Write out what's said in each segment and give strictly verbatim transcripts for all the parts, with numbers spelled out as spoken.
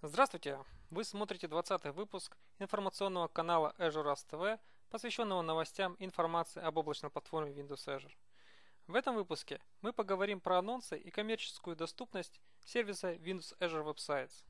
Здравствуйте! Вы смотрите двадцатый выпуск информационного канала Azure Rust ти ви, посвященного новостям и информации об облачной платформе Windows Azure. В этом выпуске мы поговорим про анонсы и коммерческую доступность сервиса Windows Azure Websites.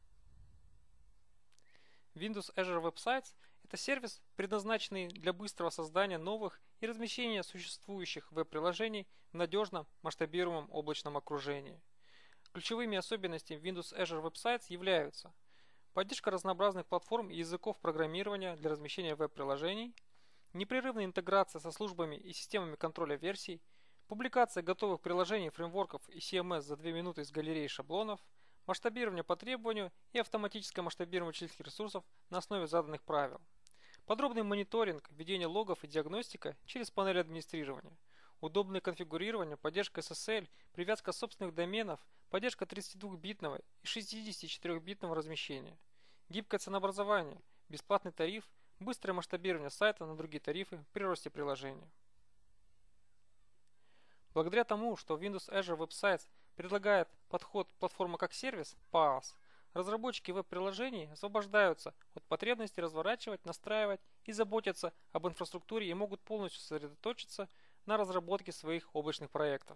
Windows Azure Websites – это сервис, предназначенный для быстрого создания новых и размещения существующих веб-приложений в надежном масштабируемом облачном окружении. Ключевыми особенностями Windows Azure Websites являются поддержка разнообразных платформ и языков программирования для размещения веб-приложений, непрерывная интеграция со службами и системами контроля версий, публикация готовых приложений, фреймворков и си эм эс за две минуты из галереи шаблонов, масштабирование по требованию и автоматическое масштабирование вычислительных ресурсов на основе заданных правил, подробный мониторинг, введение логов и диагностика через панель администрирования, удобное конфигурирование, поддержка эс эс эль, привязка собственных доменов, поддержка тридцатидвухбитного и шестидесятичетырёхбитного размещения, гибкое ценообразование, бесплатный тариф, быстрое масштабирование сайта на другие тарифы при росте приложения. Благодаря тому, что Windows Azure Websites предлагает подход платформа как сервис паас, разработчики веб-приложений освобождаются от потребности разворачивать, настраивать и заботиться об инфраструктуре и могут полностью сосредоточиться на разработке своих облачных проектов.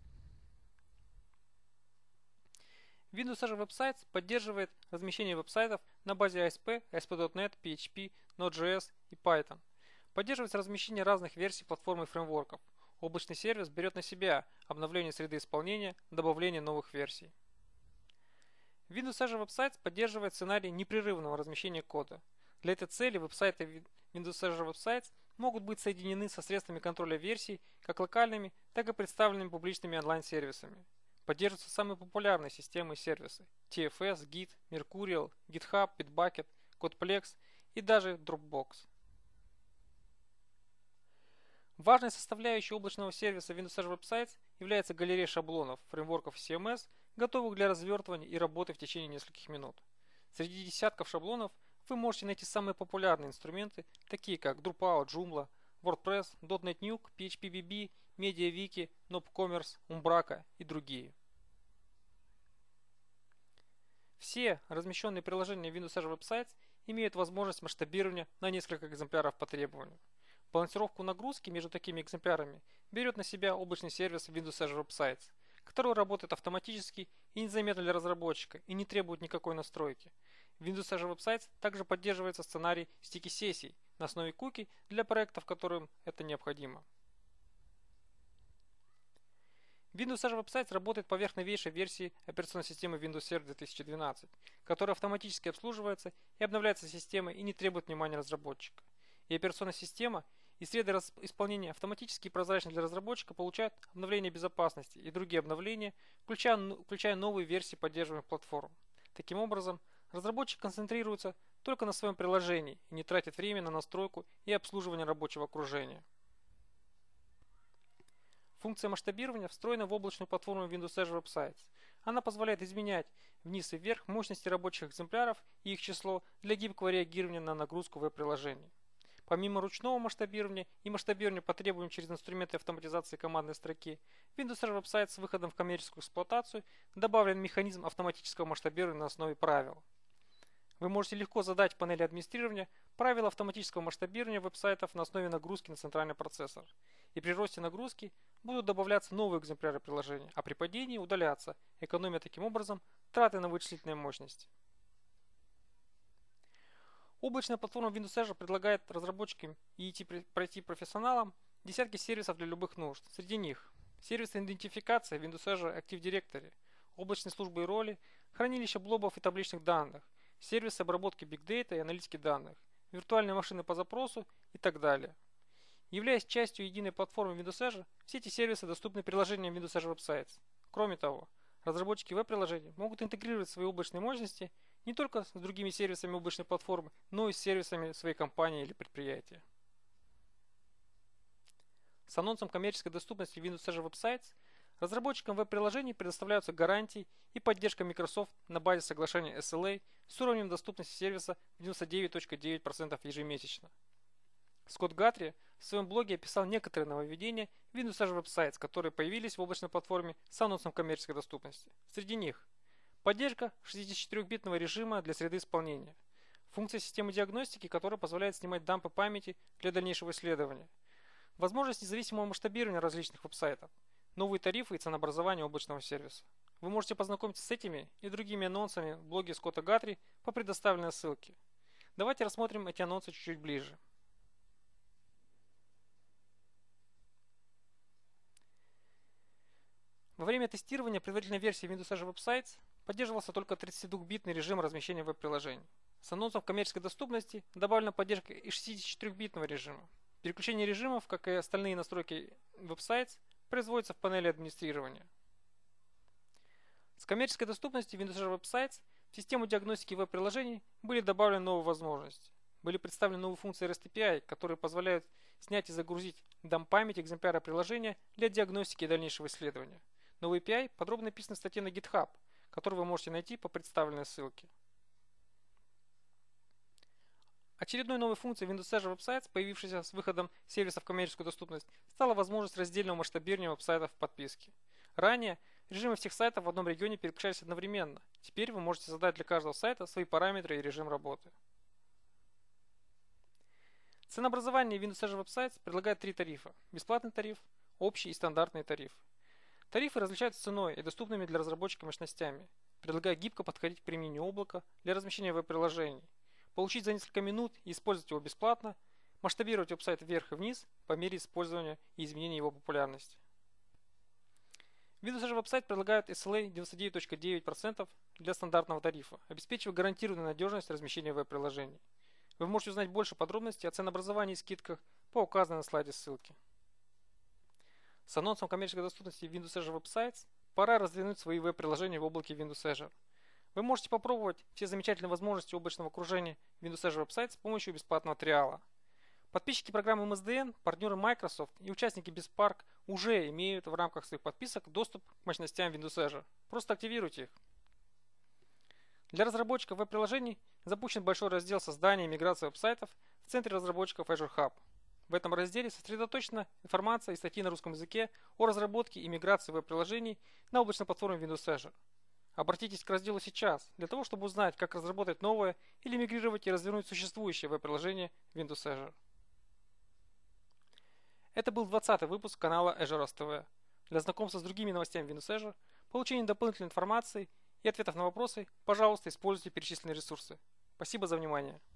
Windows Azure Websites поддерживает размещение веб-сайтов на базе эй эс пи, эй эс пи точка нет, пи эйч пи, Node.js и Python. Поддерживается размещение разных версий платформы и фреймворков. Облачный сервис берет на себя обновление среды исполнения, добавление новых версий. Windows Azure Websites поддерживает сценарий непрерывного размещения кода. Для этой цели веб-сайты Windows Azure Websites могут быть соединены со средствами контроля версий, как локальными, так и представленными публичными онлайн-сервисами. Поддерживаются самые популярные системы и сервисы – ти эф эс, Git, Mercurial, GitHub, Bitbucket, Codeplex и даже Dropbox. Важной составляющей облачного сервиса Windows Azure Websites является галерея шаблонов, фреймворков си эм эс, готовых для развертывания и работы в течение нескольких минут. Среди десятков шаблонов вы можете найти самые популярные инструменты, такие как Drupal, Joomla, WordPress, .дот нет Nuke, пи эйч пи би би, MediaWiki, NobCommerce, Umbraco и другие. Все размещенные приложения Windows Azure Websites имеют возможность масштабирования на несколько экземпляров по требованию. Балансировку нагрузки между такими экземплярами берет на себя облачный сервис Windows Azure Websites, который работает автоматически и незаметно для разработчика и не требует никакой настройки. Windows Azure Websites также поддерживается сценарий стики-сессий на основе куки для проектов, которым это необходимо. Windows Azure Websites работает поверх новейшей версии операционной системы Windows Server две тысячи двенадцать, которая автоматически обслуживается и обновляется системой и не требует внимания разработчика. И операционная система и среды исполнения автоматически и прозрачно для разработчика получают обновления безопасности и другие обновления, включая, включая новые версии поддерживаемых платформ. Таким образом, разработчик концентрируется только на своем приложении и не тратит время на настройку и обслуживание рабочего окружения. Функция масштабирования встроена в облачную платформу Windows Azure Websites. Она позволяет изменять вниз и вверх мощности рабочих экземпляров и их число для гибкого реагирования на нагрузку веб-приложений. Помимо ручного масштабирования и масштабирования по требованиям через инструменты автоматизации командной строки, Windows Azure Websites с выходом в коммерческую эксплуатацию добавлен механизм автоматического масштабирования на основе правил. Вы можете легко задать в панели администрирования правила автоматического масштабирования веб-сайтов на основе нагрузки на центральный процессор. И при росте нагрузки будут добавляться новые экземпляры приложения, а при падении удаляться, экономя таким образом траты на вычислительные мощности. Облачная платформа Windows Azure предлагает разработчикам и ай ти-профессионалам десятки сервисов для любых нужд. Среди них сервисы идентификации Windows Azure Active Directory, облачные службы и роли, хранилище блобов и табличных данных, сервисы обработки Big Data и аналитики данных, виртуальные машины по запросу и так далее. Являясь частью единой платформы Windows Azure, все эти сервисы доступны приложениям Windows Azure Websites. Кроме того, разработчики веб-приложений могут интегрировать свои облачные мощности не только с другими сервисами облачной платформы, но и с сервисами своей компании или предприятия. С анонсом коммерческой доступности Windows Azure Websites разработчикам веб-приложений предоставляются гарантии и поддержка Microsoft на базе соглашения эс эл эй с уровнем доступности сервиса девяносто девять целых девять десятых процента ежемесячно. Скотт Гатри в своем блоге описал некоторые нововведения Windows Azure Websites, которые появились в облачной платформе с анонсом коммерческой доступности. Среди них Поддержка шестидесятичетырёхбитного режима для среды исполнения. Функция системы диагностики, которая позволяет снимать дампы памяти для дальнейшего исследования. Возможность независимого масштабирования различных веб-сайтов. Новые тарифы и ценообразование облачного сервиса. Вы можете познакомиться с этими и другими анонсами в блоге Скотта Гатри по предоставленной ссылке. Давайте рассмотрим эти анонсы чуть-чуть ближе. Во время тестирования предварительной версии Windows Azure Web Sites поддерживался только тридцатидвухбитный режим размещения веб-приложений. С анонсом коммерческой доступности добавлена поддержка и шестидесятичетырёхбитного режима. Переключение режимов, как и остальные настройки Web Sites, производится в панели администрирования. С коммерческой доступностью Windows Azure Web Sites в систему диагностики веб-приложений были добавлены новые возможности. Были представлены новые функции REST эй пи ай, которые позволяют снять и загрузить дамп-память экземпляра приложения для диагностики и дальнейшего исследования. Новый эй пи ай подробно описан в статье на GitHub, которую вы можете найти по представленной ссылке. Очередной новой функцией Windows Azure Web Sites, появившейся с выходом сервиса в коммерческую доступность, стала возможность раздельного масштабирования веб-сайтов в подписке. Ранее режимы всех сайтов в одном регионе переключались одновременно. Теперь вы можете задать для каждого сайта свои параметры и режим работы. Ценообразование Windows Azure Web Sites предлагает три тарифа: бесплатный тариф, общий и стандартный тариф. Тарифы различаются ценой и доступными для разработчика мощностями, предлагая гибко подходить к применению облака для размещения веб-приложений, получить за несколько минут и использовать его бесплатно, масштабировать веб-сайт вверх и вниз по мере использования и изменения его популярности. Windows Azure Web Site предлагает эс эл эй девяносто девять точка девять процентов для стандартного тарифа, обеспечивая гарантированную надежность размещения веб-приложений. Вы можете узнать больше подробностей о ценообразовании и скидках по указанной на слайде ссылке. С анонсом коммерческой доступности Windows Azure Web Sites пора раздвинуть свои веб-приложения в облаке Windows Azure. Вы можете попробовать все замечательные возможности облачного окружения Windows Azure Web Sites с помощью бесплатного триала. Подписчики программы эм эс дэ эн, партнеры Microsoft и участники BizPark уже имеют в рамках своих подписок доступ к мощностям Windows Azure. Просто активируйте их. Для разработчиков веб-приложений запущен большой раздел создания и миграции веб-сайтов в центре разработчиков Azure Hub. В этом разделе сосредоточена информация и статьи на русском языке о разработке и миграции веб-приложений на облачной платформе Windows Azure. Обратитесь к разделу сейчас, для того, чтобы узнать, как разработать новое или мигрировать и развернуть существующее веб-приложение Windows Azure. Это был двадцатый выпуск канала Azure эй ти ви. Для знакомства с другими новостями Windows Azure, получения дополнительной информации и ответов на вопросы, пожалуйста, используйте перечисленные ресурсы. Спасибо за внимание.